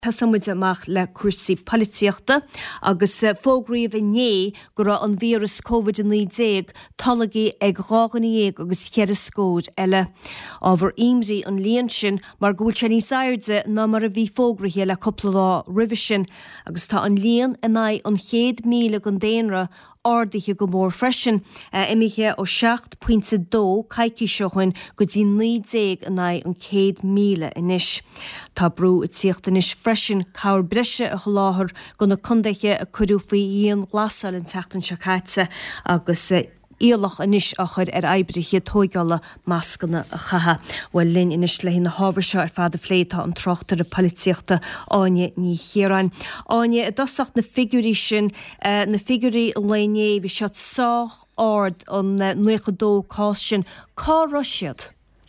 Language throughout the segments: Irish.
Tá samúid amach le cuasaí polítíochta agus fógraíomh inné go raibh an vírus COVID-19 talagaí ag ráganíag agus cheir scóid eile. Ábhar imrí an líon sin mar gúil sé níos airde ná mar a bhí fógraithe le coppla lá roimhe sin agus tá an líon in an 100,000 an déanra ádaithe go mór freisin imiche ó 7.2 caiici seochain go dtí 90 in an 100,000 inis. Tá brú tíocht inis freisin cabhar breise a choláthar go na condaiche a cuireadh faoi íon glasal in teachtain se caite agus íolach inis a chuir aibriche tógála máscanna a chatha. Well linn inis le hí na hábhar seo fada phléitá an trochttar a polítíochta áine ní chéaráin. Áine a dosacht na figurí sin, na figurí léné bhí seo sách ard an 92 cás sin cá roisiad.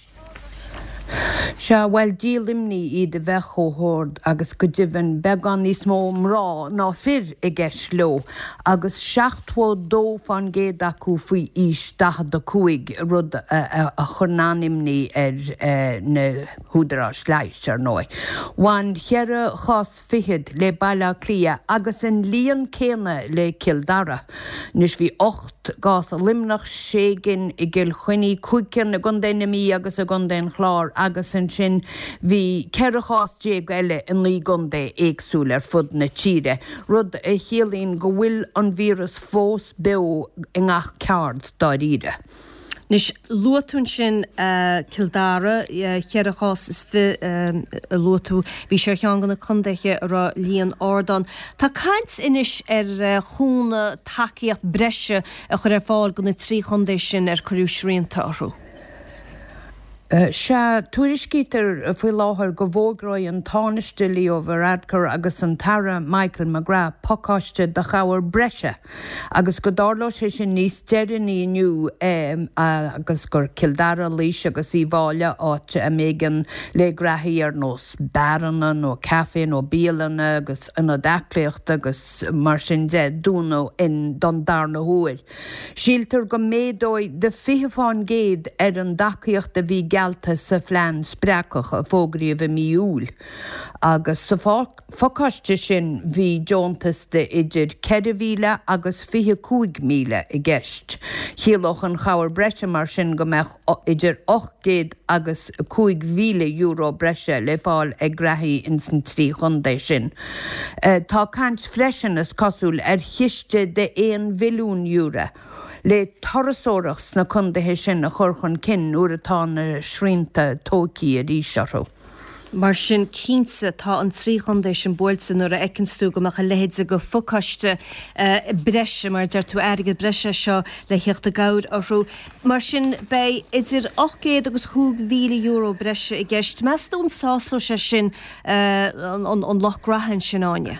Se bhfuil dílimní iad a bheith chóthord agus go dtibhann beagán níos mó mrá ná fir I gceist leo agus 7.2 fan géad acu faoi ís 15 rud a chornánimní na húdarás leis ar nói. Bhain chearra chás fichiid le baile clia agus an líon céine le Kildare. Nus bhí 8 gás a limnach ségin I gil chuinní cúicin na gundéin mí agus a gundéin chlár agus an sin bhí ceirechás déag eile in lí gundé éagsúil ar fud na tíre. Rud a chiallaíonn go bhfuil an vírus fós beo I ngach ceard dá ríre. Nis luatún sin Kildare, cheirechás is fi luatú, bhí sé cheangan na condaiche ra líon ordan. Tá caint inis chúna takeíocht breise a chur fáil go na trí chundé sin curiú sríonnta orthú. Se tuairiscítar faoi láthair go bhógráid an tánaistilí ó bhradcar agus an tara Michael McGrath pocáiste de chabhar breise agus go dárló sé sin níos deireanní inniu agus gur Kildare lís agus í bháile áit a mégan le grathaí ar nós bearanna nó cafe nó bíalanna agus ina daclaocht agus mar sin de dúnó in don darna huair. Síaltar go médóid de 20 géad an dacaíocht a bhí Alta sa phlean spreacach a fógraíomh miúil. Agus sa focaiste sin bhí Jóntas de idir 4,000 agus 25,000 I gceist. Chialadh an chabhar breise mar sin go mbeadh idir 800 agus 5,000 euro breise le fáil ag grathaí in san trí chundé sin. Tá caint freisin is cosúil ar chiiste de 1 milliún euro. Le tarasórachs na condathe sin a chorchan cin uair atá na srínta tócaí a rísearú. Mar sin cínsa tá an trí chundé sin bóilsa nuair a ecinstú go meach a lehéadsa go focaiste breise mar deir tú airgad breise seo le heocht a gabhar orthú. Mar sin bei idir 800 agus 5,000 euro breise I gceist. Measún sásló sé sin an lochgrahan sin áine.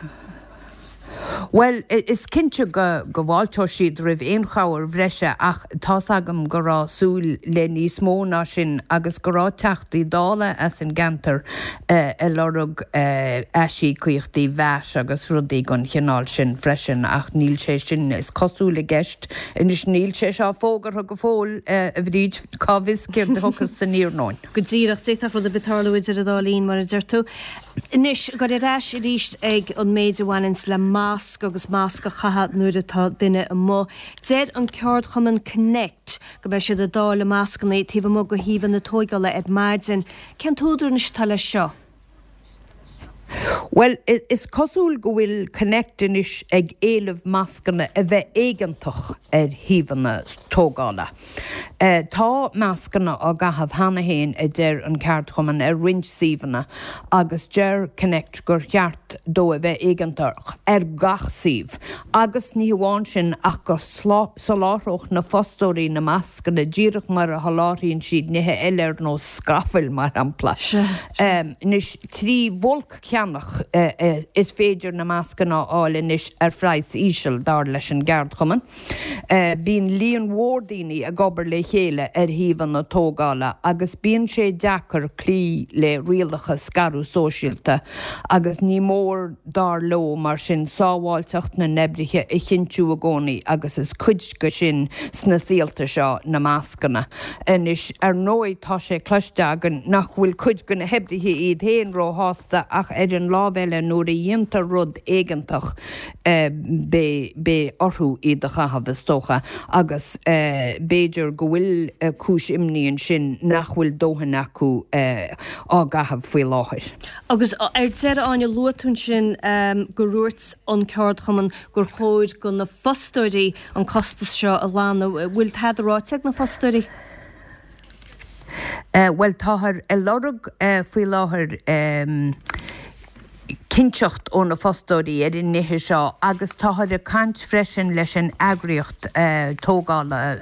Well, is cinnte go bháilteo siad roimh éon chabhar bhreise ach tá agam go rá súil le níos mó ná sin agus go rá teachtaí dála as an gantar a lorug eisí cuiochtaí bheis agus rudaí gon cheanál sin freisin ach níl sé sin is cosú le gceist inis níl sé seo fógar go fóil a bhríd cábhis céir de thuchas san níornáin. Go dtíreacht tíach rud a betarlúid ar a dálín mar a deirtú. Inis go réis I ríist ag an méidirhhainins le másc agus másc a chatha nuair atá duine a mó. Déir an ceard chuman Connect go bheith siad a dála máscanna tíomh mó go híomh na tógála ag maidzin. Ceann túidir na stala seo? Well, is cosúil go bhfuil Connectinis ag éileh máscanna a bheith éigentach híomhanna tógála. Tá máscanna á gahabh hana héin a deir an ceart chuman rint síomhanna agus deir Connect gur cheart dó a bheith éigentach gach síomh. Agus ní bháin sin ach go soláthróch na fostóirí na máscanna díreach mar a haláiríonn siad nithe eile nó scafail mar an plas. Nis trí bholc ceannach is féidir na máscanna áil inis freies ísel dar leis an gard chuman. Bín líon mhórdaoine a gobar le chéile híomhan na tógála agus bíon sé deacair clí le rialacha scarú sóisialta agus ní mór dar lo mar sin sábháilteacht na nebrithe I chintiú a gcónaí agus is cuid go sin sna síalta seo na máscanna. Inis nóid tá sé cloisteagan nach bhfuil cuid go na hebrithe iad héon ró hásta ach chuir an lábheile nuair a dhéantar rud éigentach be orthú iad a chahabh tócha agus béidir go bhfuil cúis imníonn sin nach bhfuil dóthain acu ágahabh faoi láthir. Agus deire aine luatún sin go ruirt an ceard chuman gur chóid go na fostóirí an costas seo a lána bhfuil teidirráiteag na fostóirí? Well táthar a lorug faoi láthair cinseocht ó na fostóirí ar in nithe seo agus táthar a cant freisin leis an agriocht tógála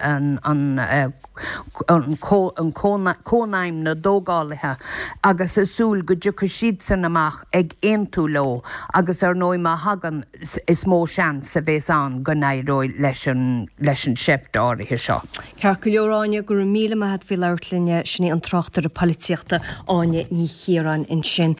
an cónaim na dógálathe agus asúl go dúcha siad san amach ag aontú leo agus ar nói má hagan is mó sean sa bhés an go naidróid leis an sefdáirithe seo. Cear go leoráine gur míle maithad fí leirlinne sinné an trochttar a políochta áine ní chéarán in sin.